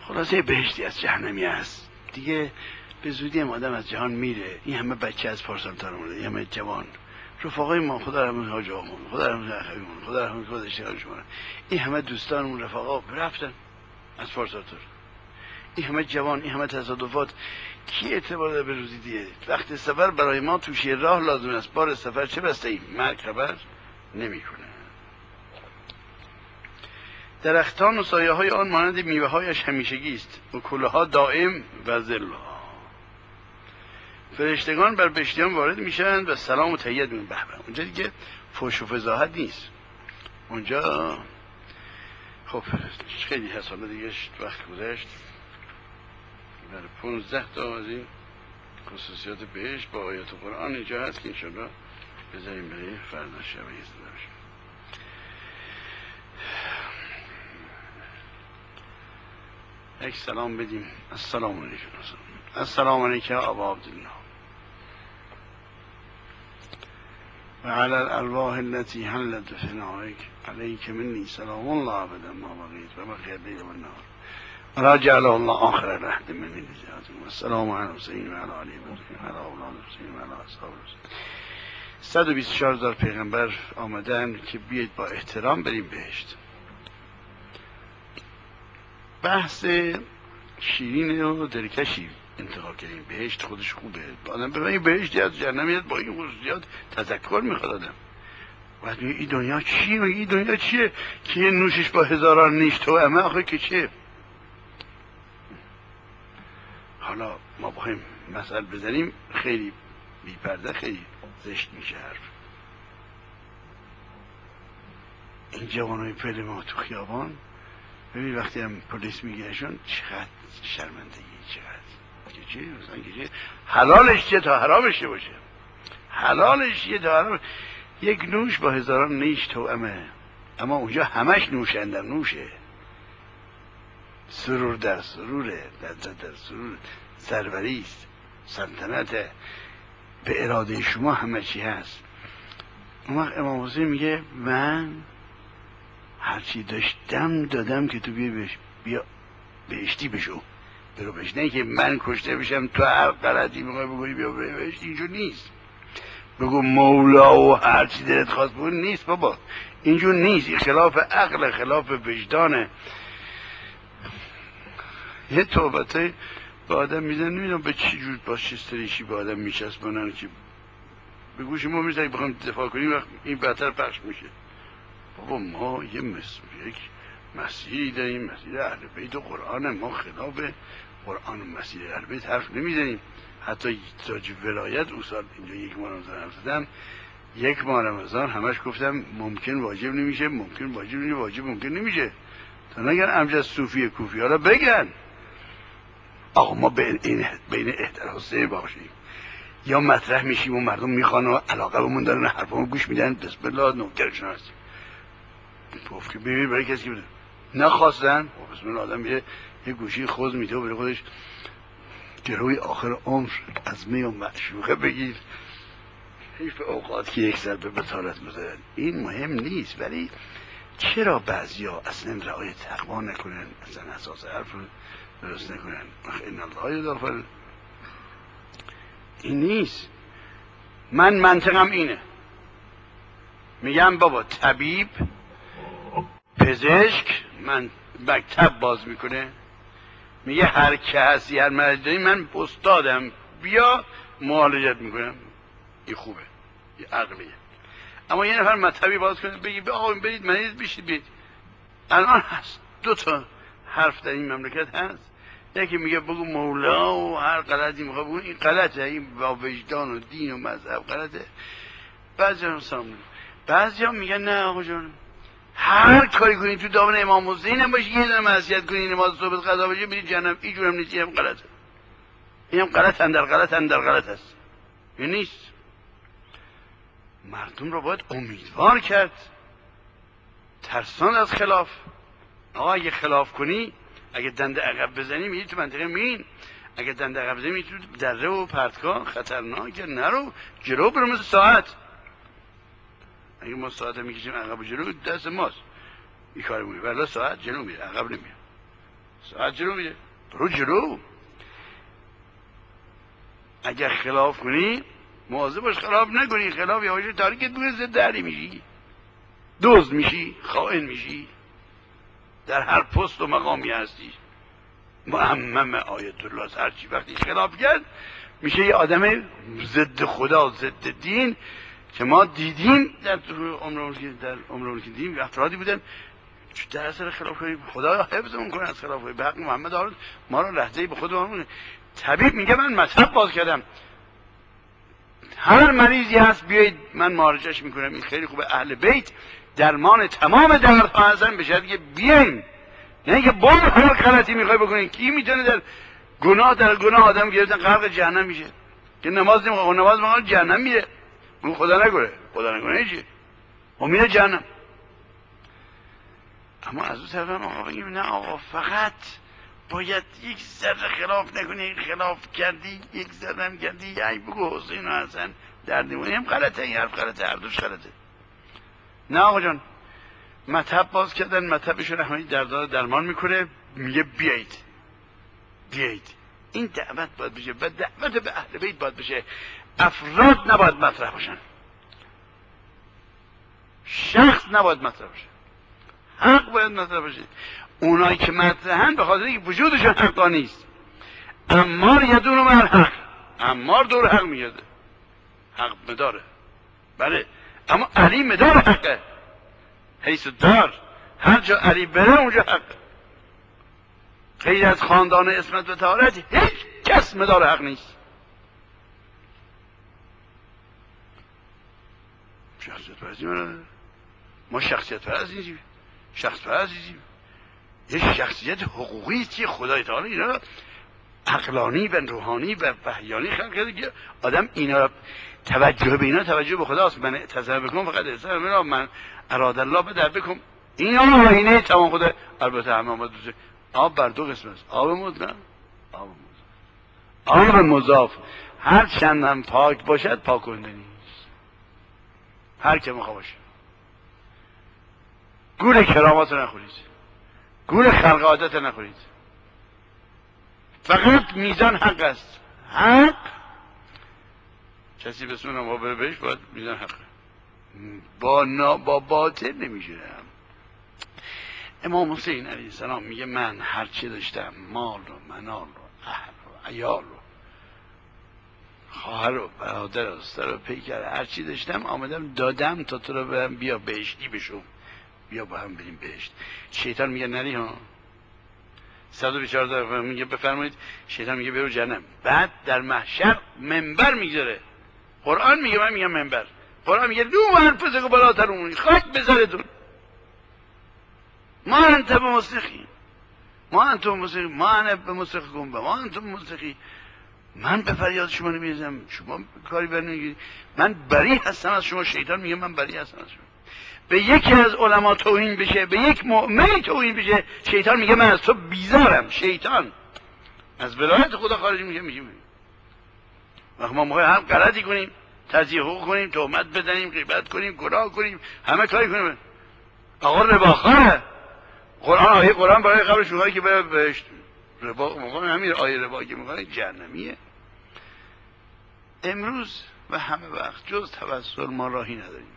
خلاصه بهشتی از جهنمی هست دیگه. به زودی هم آدم از جهان میره. این همه بچه از پارسانتار مونده، این همه جوان، رفقای ما، خدا رحمت حاج آقامون، خدا رحمت اخویمون، خدا رحمت خود اشتغال شما، این همه دوستانمون رفقا رفتن از پارسانتار. این همه جوان، این همه تصادفات، کی اعتبار داره به روزی دیگه؟ وقت سفر برای ما توشی راه لازم است، بار سفر چه بسته ایم، مرگ خبر نمیکنه. درختان و سایه های آن مانند میوه هایش همیشگی است و کله ها دائم و ظلها. فرشتگان بر بهشتیان وارد میشن و سلام و تحیت میگن. به به، اونجا دیگه فحش و فضاحت نیست اونجا. خب خیلی هست، حالا دیگه وقت گذشت. برای 15 تا از این خصوصیات بهشت با آیات قرآن اینجا هست که انشاءالله بذاریم برای فردا شب ایزده باشیم. یک سلام بدیم. السلام علیکم. السلام علیکم ابا عبدالله و علی الارواح التي حلت بفنائک علیک منی سلام الله ابدا ما بقیت و بقی اللیل و النهار و لا جعله الله آخر العهد منی نجاتکم و السلام علی حسین و علی علی و علی اولاد حسین و علی اصحاب حسین. 124,000 پیغمبر آمدن که بیاید با احترام بریم بهشت. بحث شیرین و دلکشی انتخاب کردیم. بهشت خودش خوبه، آدم ببینید بهشتی از جهنمیت با این خصوصیات تذکر میخواد آدم. بعد میگه این دنیا چیه؟ میگه این دنیا چیه که یه نوشش با هزاران نیش توأمه آخه که چیه؟ حالا ما بخوایم مثل بزنیم خیلی بی‌پرده، خیلی زشت میشه حرف. این جوانای پل ما تو خیابان، ببین وقتی هم پلیس میگیرشون چقدر شرمندگی، چقدر که چی؟ مثلا که چی؟ حلالش چیه تا حرامش چه باشه؟ حلالش چیه تا حرام؟ یک نوش با هزاران نیش توأمه، اما اونجا همش نوشندر نوشه. سرور در سروره، لذت در سرور، سروریست، سلطنت، به اراده شما همه چی هست. اون وقت امام حسین میگه من هرچی داشتم دادم که تو بیا بهشتی بشو، برو بهشت. نه که من کشته بشم تو هر غلطی میخوای بگوی بیا بهشت. اینجور نیست. بگو مولا و هرچی دلت خواست بگو، نیست بابا، اینجور نیست. این خلاف عقل، خلاف وجدانه. یه توبته به آدم میزن، نمیدونم به چی جور با شستریشی به آدم میچسبونن که به گوش ما میزن بخوام دفاع کنیم وقت این بدتر پخش میشه. بابا ما یک مسیحی داریم، مسیح اهل بیت و قرآن، ما خلاف قرآن و مسیح اهل بیت حرف نمیزنیم. حتی تاج ولایت اصال اینجا یک ماه رمضان حرف زدم، یک ماه رمضان همش گفتم ممکن واجب نمیشه، ممکن واجب نمیشه، واجب ممکن نمیشه. تا نگن امجد صوفی کوفی، حالا بگن آقا ما بین احتراسه باشیم، یا مطرح میشیم و مردم میخوان و علاقه بمون دارن حرفمون گوش میدن، بسم الله نوکرشون هستیم. گفت که ببین برای کسی که بده نخواستن بسم الله آدم میره یه گوشی خوز میده و برای خودش گروی آخر عمر از می و معشوقه بگیر. حیف اوقات که یک سر به بطالت گذارن. این مهم نیست، ولی چرا بعضیا اصلا رعایت تقوا نکنن، اصلا اساس حرف درست نکنن؟ این الله یدافع. این نیست. من منطقم اینه، میگم بابا طبیب، پزشک، من مکتب باز میکنه، میگه هر که هستی هر مریض داری من استادم بیا معالجت میکنم. این خوبه، این عقلیه. اما یه نفر مطبی باز کنه بگی آقا برید مریض بشید بیاید. الان هست 2 تا حرف در این مملکت هست، یکی میگه بگو مولا و هر غلطی میخواد بگو، این غلطه، این با وجدان و دین و مذهب غلطه. بعضی ها میگن نه آقا جان هر کاری کنید تو دامن امام حسین هم باشی، یه دونه معصیت کنید نماز صبح قضا بشه برید جهنم. این جورم نیست، اینم غلطه، اینم غلط اندر غلط اندر غلط هست. این نیست. مردم رو باید امیدوار کرد، ترسان از خلاف. آقا اگه خلاف کنی، اگه دنده عقب بزنی میری تو منطقه مین، اگه دنده عقب بزنی میری تو دره و پرتگاه خطرناکه. نرو جلو برو مثل ساعت. اگه ما ساعت میکشیم عقب و جلو دست ماست این کار میگه، ولی ساعت جلو میره عقب نمیره. ساعت جلو میره، برو جلو. اگر خلاف کنی مواظب باش خلاف نکنی. خلاف یواش تاریکت میکنه، ضد علی میشی، دزد میشی، خائن میشی، در هر پست و مقامی هستی. معمم آیت الله هرچی وقتی خلاف کرد میشه یه آدم ضد خدا، ضد دین، که ما دیدیم در عمرمون که دیدیم افرادی بودن در اثر خلاف کنیم. خدا حفظمون کنه از خلاف کنیم. به حق محمد آرد ما را لحظه‌ای به خودمون. طبیب میگه من مذهب باز کردم، هر مریضی هست بیایید من معالجش میکنم، این خیلی خوبه. اهل بیت درمان تمام دردها هستن، به شرطی که بیاین، نه که با هر غلطی میخوای بکنین. کی میتونه در گناه آدم گرفتن غرق جهنم میشه؟ که نماز نمیخواد، نماز میخواد جهنم میره. اون خدا نکنه چی؟ اون میره جهنم. اما از اون طرف هم آقا بگیم نه آقا، فقط باید یک ذره خلاف نکنی. خلاف کردی، یک ذره هم کردی، ای بگو حسین و حسن دردیمونی هم غلطه، این حرف غلطه، هر دوش غلطه. نه آقا جان، مطب باز کردن، مطبشون رحمانی دردار درمان میکنه. میگه بیایید. این دعوت باید بشه و دعوت به اهل بیت باید بشه. افراد نباید مطرح باشن، شخص نباید مطرح باشه، حق باید مطرح باشه. اونایی که مطرحن به خاطر اینکه وجودشون حقا نیست. عمار یدون مع الحق، عمار دور حق میگرده، حق مداره، بله. اما علی مدار حقه، حیث دار، هر جا علی بره اونجا حق. غیر از خاندان عصمت و طهارت هیچ کس مدار حق نیست. شخصیت پرستی ما شخصیت پرست نیستیم، شخص پرست نیستیم. یه شخصیت حقوقی است که خدای تعالی اینا عقلانی و روحانی و وحیانی خلق کرده که آدم اینا توجه به اینا توجه به خداست. من اعتذر بکنم فقط اعتذر میرم، من اراد الله بدر بکن. این آینه تمام خدا. البته همه ما دوست آب بر دو قسم است، آب مدرن، آب مضاف. هر چند هم پاک باشد پاک کننده نیست، هر که میخواد باشه. گول کرامات نخورید، گول خلق عادت نخورید. فقط میزان حق است. حق کسی بسم الله بره بهش باید میزان حق با باطل نمیشه. امام حسین علیه السلام میگه من هر چی داشتم، مال و منال و اهل و عیال و خواهر و برادر و سر و پیکر، هر چی داشتم آمدم دادم تا تو رو برم بیا بهشتی بشو، بیا با هم بریم بهشت. شیطان میگه نری ها. 124 میگه بفرمایید، شیطان میگه برو جهنم. بعد در محشر منبر میگذاره. قرآن میگه، من میگم منبر. قرآن میگه دو انفسکم ولا تلومونی، خاک به سرتون، ما انت بمسرخی، ما انتم مسرخی، ما انا بمسرخکم و ما انتم مسرخی. من به فریاد شما نمیرسم، شما کاری بر نمیگیرید. من بری هستم از شما. شیطان میگه من بری هستم از شما. به یکی از علما توهین بشه، به یک مؤمن توهین بشه، شیطان میگه من از تو بیزارم. شیطان از ولایت خدا خارج میشه. وقتی ما موقع هم غلطی کنیم، تضییع حقوق کنیم، تهمت بزنیم، غیبت کنیم، گناه کنیم، همه کاری کنیم، آقا رباخواره. آیه قرآن برای قبلش میگه که بره بهشت. ربا میگه همین آیه ربا که میگه جهنمیه. امروز و همه وقت جز توسل ما راهی نداریم.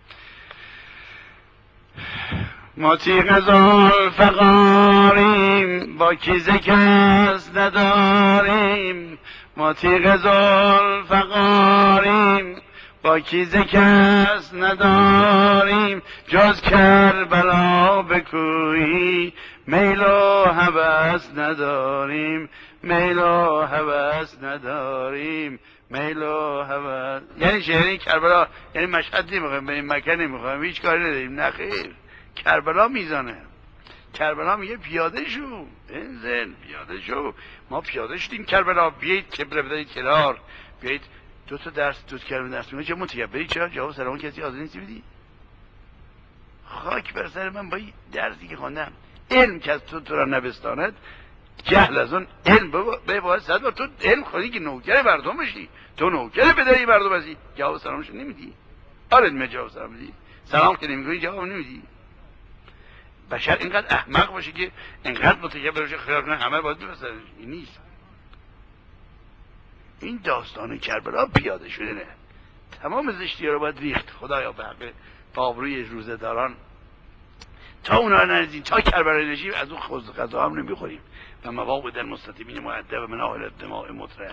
ما تیغ زلفقاریم، با کیزه کس نداریم. ما تیغ زلفقاریم، با کیزه کس نداریم. جز کربلا به کویی میل و هوس نداریم، میل و هوس نداریم، میل و هوس. یعنی شهری کربلا، یعنی مشهد نمیخوایم، به این مکه نمیخوایم، هیچ کاری نداریم. نه خیر، کربلا میزانه. کربلا میگه پیاده شو، بنزل پیاده شو. ما پیاده شدیم کربلا. بیایید کبره بدهید کنار، بیایید دو تا درس، دو تا کلمه درس میگه. چه متکبری، چرا جواب سلام کسی حاضر نیستی بدی؟ خاک بر سر من با این درسی که خواندم. علم که از تو را نبستاند، جهل از اون علم باید 100 بار. تو علم خواهی که نوکر مردم بشی، تو نوکر بدهی مردم هستی، جواب سلامش نمیدی. آره جواب سلام میدی، سلام که نمیگی جواب نمیدی. بشر اینقدر احمق باشه که اینقدر متکبر باشه خیال کنه همه باید بفرستن. این نیست. این داستان کربلا پیاده شده نه. تمام زشتی ها رو باید ریخت. خدایا به حق آبروی روزه داران تا اونا رو نریزیم، تا کربلا نشیم از اون خبز غذا هم نمیخوریم. و مواقع در مستطیمین مؤدب من آهل دماء مطرح.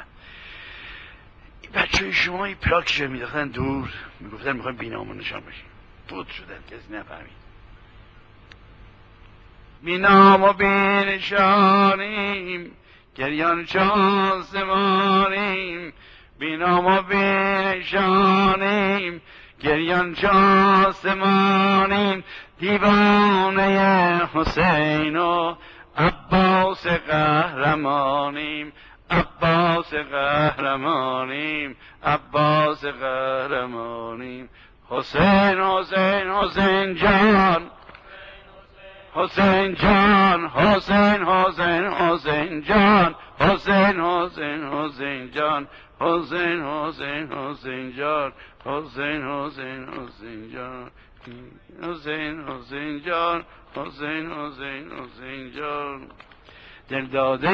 بچه شما این پلاکش رو میداختن دور، میگفتن میخوایم بینامون نشان بشیم. بود شدن کسی نفهمید. بینام و بینشانیم گریان چون سمانیم، بینام و بینشانیم گریان چون سمانیم، دیوانه حسین و عباس قهرمانیم، عباس قهرمانیم، عباس قهرمانیم. حسین حسین حسین جان، حسین جان، حسین حسین حسین جان، حسین حسین حسین جان، حسین حسین حسین جان، حسین حسین حسین جان، حسین حسین جان، حسین حسین حسین جان. دل داده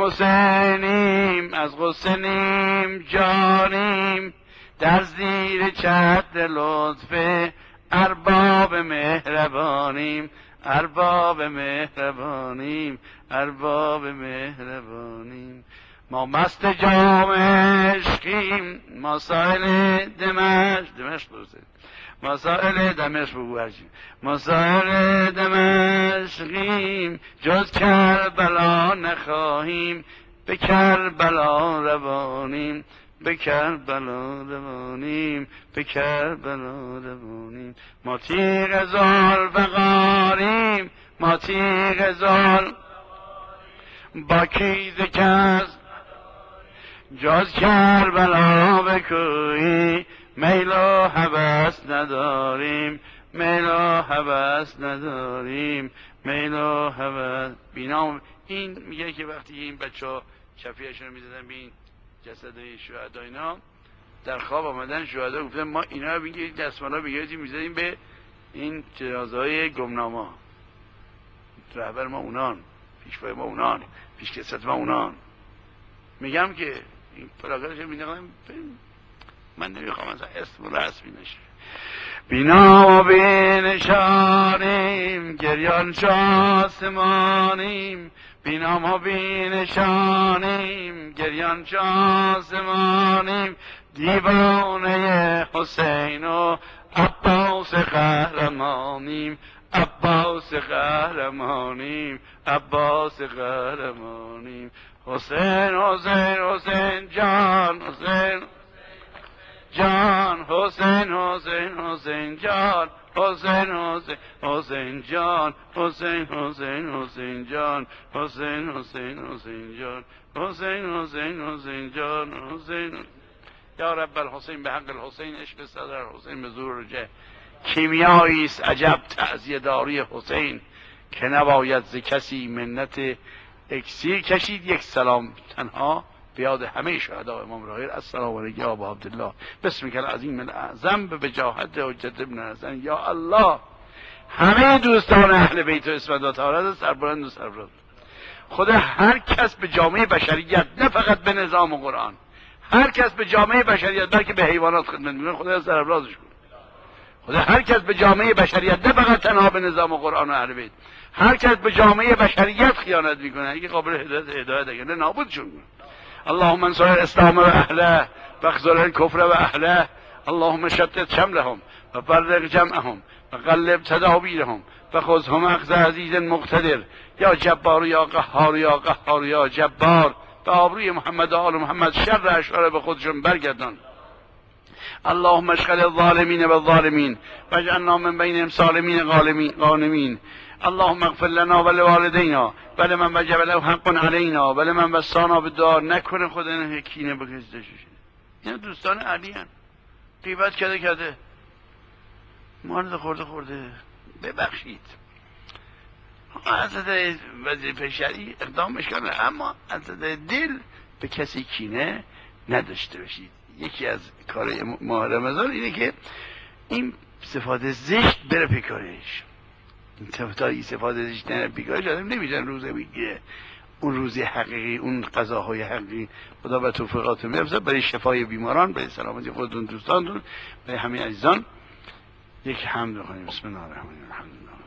حسینیم از غصه نیم جانیم، در زیر چتر لطف ارباب مهربانیم، ارباب مهربانیم، ارباب مهربانیم. ما مست جام عشقیم، ما سائل دمشق برسه، ما سائل دمشق بگو هرچی، ما سائل دمشقیم، جز کربلا نخواهیم، به کربلا روانیم، به کربلا روانیم، به کربلا روانیم. ما تیغ ذوالفقاریم، ما تیغ ذوالفقاریم، با کیز کس جز کربلا بکویی، میل و هوس نداریم، میل و هوس نداریم، میل و هوس. بینام این میگه که وقتی این بچه شفیهشون رو میزدن به این جسد شهدا، اینا در خواب آمدن شهدا گفتن ما اینا رو بگیرید دستمالا بگیرید میزدیم به این جنازه های گمناما. رهبر ما اونان، پیشوای ما اونان، پیشکسوت ما اونان. میگم که این پلاکارش میدونم من نمیخوام از اسم و رسمی نشه. بینا و بینشانیم گریان شاسمانیم، بینام و بینشانیم گریان شاسمانیم، دیوانه حسین و عباس قهرمانیم، عباس قهرمانیم، عباس قهرمانیم. حسین حسین حسین جان، حسین جان، حسین حسین حسین جان، حسین حسین حسین جان، حسین حسین حسین جان، حسین حسین حسین جان، حسین حسین حسین جان، حسین. یا رب الحسین به حق الحسین عشق صدر حسین به زور رجه. کیمیایی است عجب تعزیه داری حسین، که نباید ز کسی منت اکسیر کشید. یک سلام تنها به یاد همه شهدا امام راهیر. السلام علیک یا ابا عبدالله، بسمک العظیم الاعظم به وجاهت حجت ابن حسن. یا الله همه دوستان اهل بیت و اسمت و طهارت سربلند و سربلند. خدا هر کس به جامعه بشریت، نه فقط به نظام و قرآن، هر کس به جامعه بشریت بلکه به حیوانات خدمت میکنه، خدا سربلندش کنه. خدا هر کس به جامعه بشریت، نه فقط تنها به نظام و قرآن و اهل بیت، هر کس به جامعه بشریت خیانت میکنه، اگه قابل هدایت اگه نه نابودشون کنه. اللهم انصر الاسلام و اهله و اخذل الکفر و اهله، اللهم شتت شملهم و فرق جمعهم و قلب تدابیرهم و خذهم اخذ عزیز مقتدر. یا جبار یا قهار یا قهار یا جبار، به آبروی محمد و آل محمد شر اشرار به خودشون برگردان. اللهم اشغل الظالمین بالظالمین واجعلنا من بینهم سالمین غانمین. اللهم اغفر لنا و لوالدینا و لمن وجب له حق علینا و لمن وصانا بالدعا. نکنه خدا کینه بکشه. اینا دوستان علی هستند. غیبت کرده مارد خورده ببخشید. حضرت وظیفه شرعی اقدام اشکال نه، اما حضرت دل به کسی کینه نداشته باشید. یکی از کار ماه رمضان اینه که این صفات زشت بره پیکارش. تا استفاده ازش بیگاهش آدم نمیشن روزه بگیره، اون روزی حقیقی، اون غذاهای حقیقی. خدا به توفیقاتون بیفزه برای شفای بیماران، برای سلامتی خودتون، دوستانتون، برای همه عزیزان. یک حمد بخونیم. بسم الله الرحمن الرحیم.